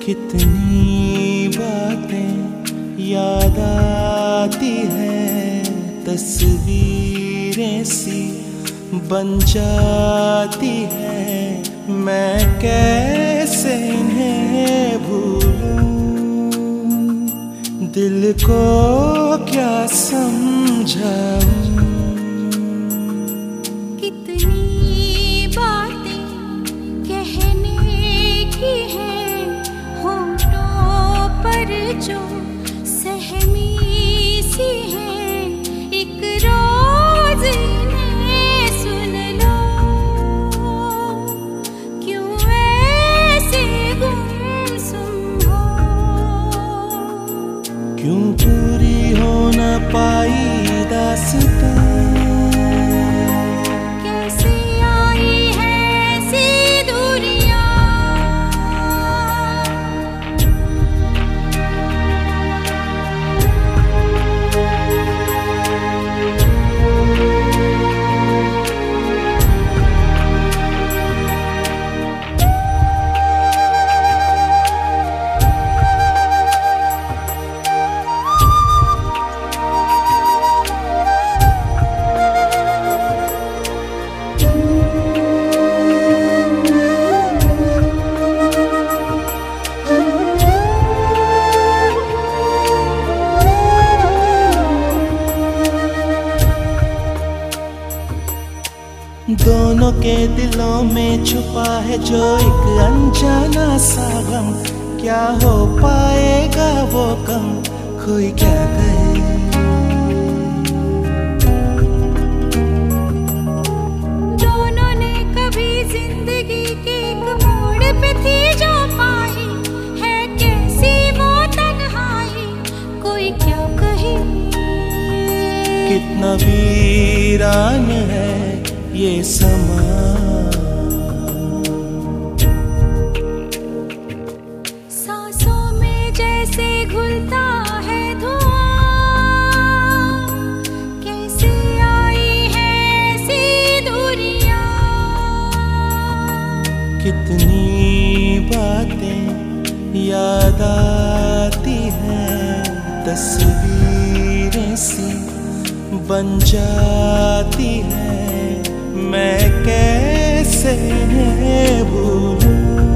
कितनी बातें याद आती है, तस्वीरें सी बन जाती है। मैं कैसे इन्हें भूलूं, दिल को क्या समझाऊं। कितनी बातें कहने की है, होठों पर जो सहमी सी है। एक रोज इन्हें सुन लो, क्यों ऐसे गुमसुम हो। क्यों पूरी हो न पाई दास्तां, कैसे आई है ऐसी दूरियां। दोनों के दिलों में छुपा है जो एक अनजाना सा गम। क्या हो पाएगा वो कम, कोई क्या कहे। दोनों ने कभी जिंदगी के एक मोड़ पे थी जो पाई है, कैसी वो तन्हाई, कोई क्या कहे। कितना वीरान है ये समा, सांसों में जैसे घुलता है धुआं। कैसे आई है ऐसी दूरियां। कितनी बातें याद आती हैं, तस्वीरें सी बन जाती है। मैं कैसे इन्हें भूलूं।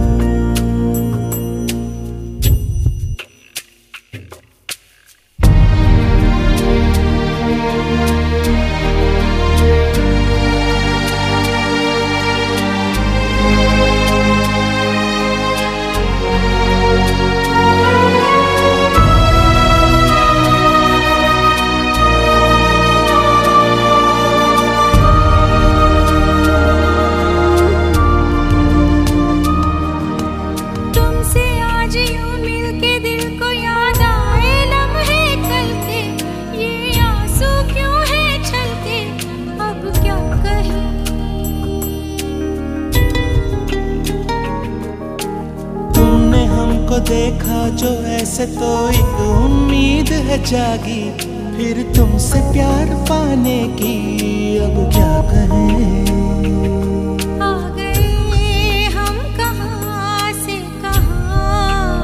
को देखा जो ऐसे तो एक उम्मीद है जागी, फिर तुमसे प्यार पाने की अब क्या कहें। आ गए हम कहां से कहां,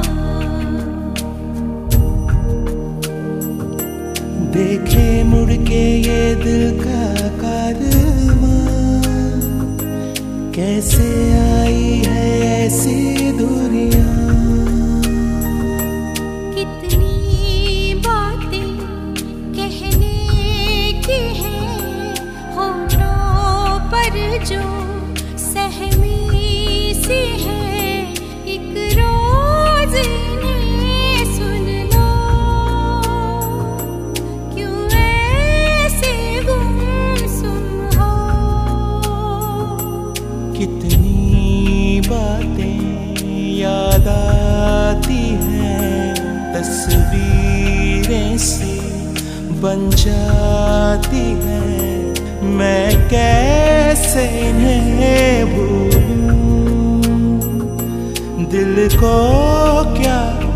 देखे मुड़ के ये दिल का कारवां, कैसे आई है ऐसी दूरियां। जो सहमी सी है, एक रोज इन्हें सुन लो, क्यों ऐसे गुमसुम हो। कितनी बातें याद आती हैं, तस्वीरें सी बन जाती हैं। मैं कैसे इन्हें भूलूं, दिल को क्या